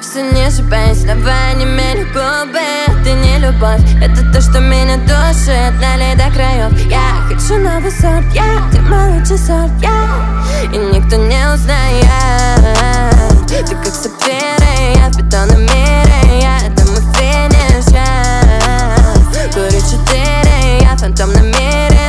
все ниже, боюсь, давай не мели губы. Ты не любовь, это то, что меня душит. Налей до краев, я хочу новый сорт, ты мой лучший сорт, и никто не узнает. Ты как сапфиры, я в бетонном мире, это мой финиш, Курю 4, я фантом на мире.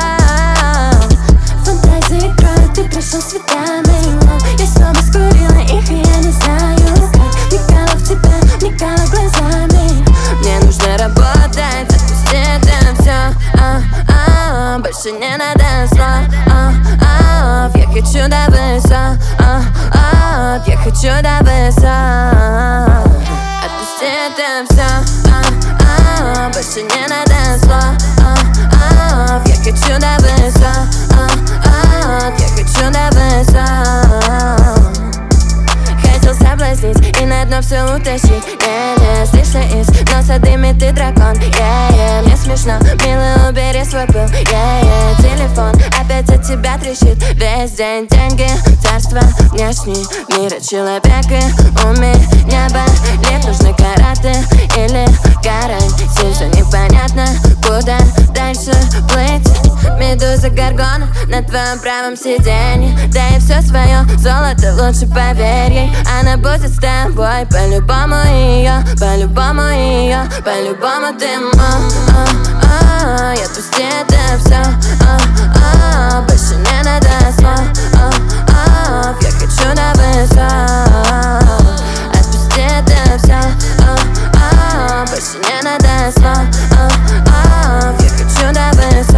Фантазии кроют, ты пришел с цветами. Я снова скурила их, и я не знаю, как мигала в тебя, мигала глазами. Мне нужно работать, отпусти это все, больше не надо слов. Я хочу до высот, я хочу до высот. Отпусти это все, больше не надо слов. Я хочу до высот, я хочу до высот. Хотел соблазнить и на дно все утащить. Не, слышно из носа дымит ты дракон. Мне смешно, милый, убери свой пыл. Телефон опять от тебя трещит. Весь день деньги, царство, внешний мир. Человек и у меня болит. Нужны караты или карантин. Все непонятно, куда дальше плыть. Медуза Горгона на твоем правом сиденье. Да и все свое золото лучше поверь ей. Она будет с тобой, по-любому ее, по-любому ее, по-любому ты мой. И отпусти это все, больше не надо слов. Я хочу до высот. Отпусти это все, больше не надо слов. Я хочу до высот.